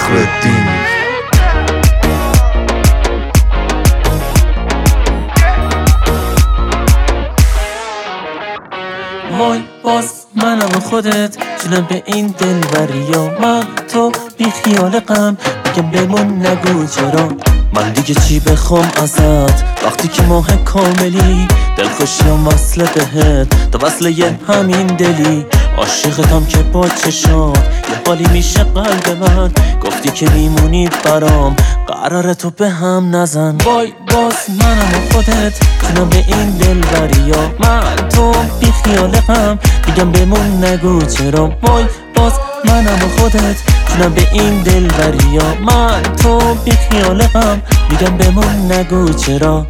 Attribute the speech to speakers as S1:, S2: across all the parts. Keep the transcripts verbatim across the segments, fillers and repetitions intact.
S1: فخرالدین.
S2: وای باز منم و خودت جونم به این دلبریا، من تو بی خیال غم میگم بمون نگو چرا. من دیگه چی بخوام ازت وقتی که ماه کاملی، دلخوشیم وصله بهت تا وصله یه همین دلی. عاشقتم که با چشات یه حالی میشه قلب من، گفتی که میمونی برام قراره تو به هم نزن. وای باز منم و خودت جونم به این دلبریا، من تو بی خیال غم میگم بمون نگو چرا. وای باز منم و خودت جونم به این دلبریا، من تو بی خیال غم میگم بمون نگو چرا.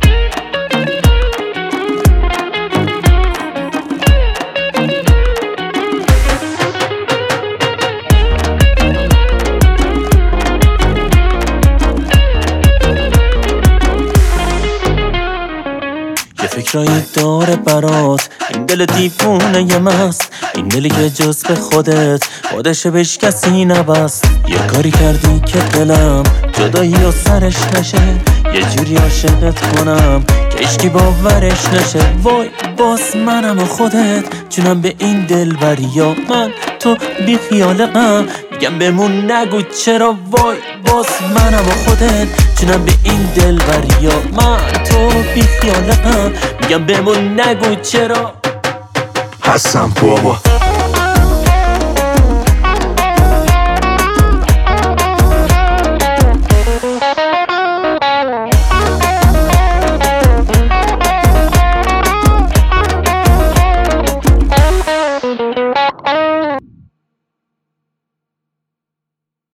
S2: یه فکرایی داره برات این دل دیوونه یه مست، این دلی که جز به خودت خودش بهش کسی نبست. یه کاری کردی که دلم جدایی و سرش نشه، یه جوری عاشقت کنم که عشقی باورش نشه. وای باز منم و خودت جونم به این دلبریا، من تو بی خیال غم میگم بمون نگو چرا. وای باز منم و خودت جونم به این دلبریا، من تو بی خیال غم میگم بمون نگو چرا.
S1: هستم بابا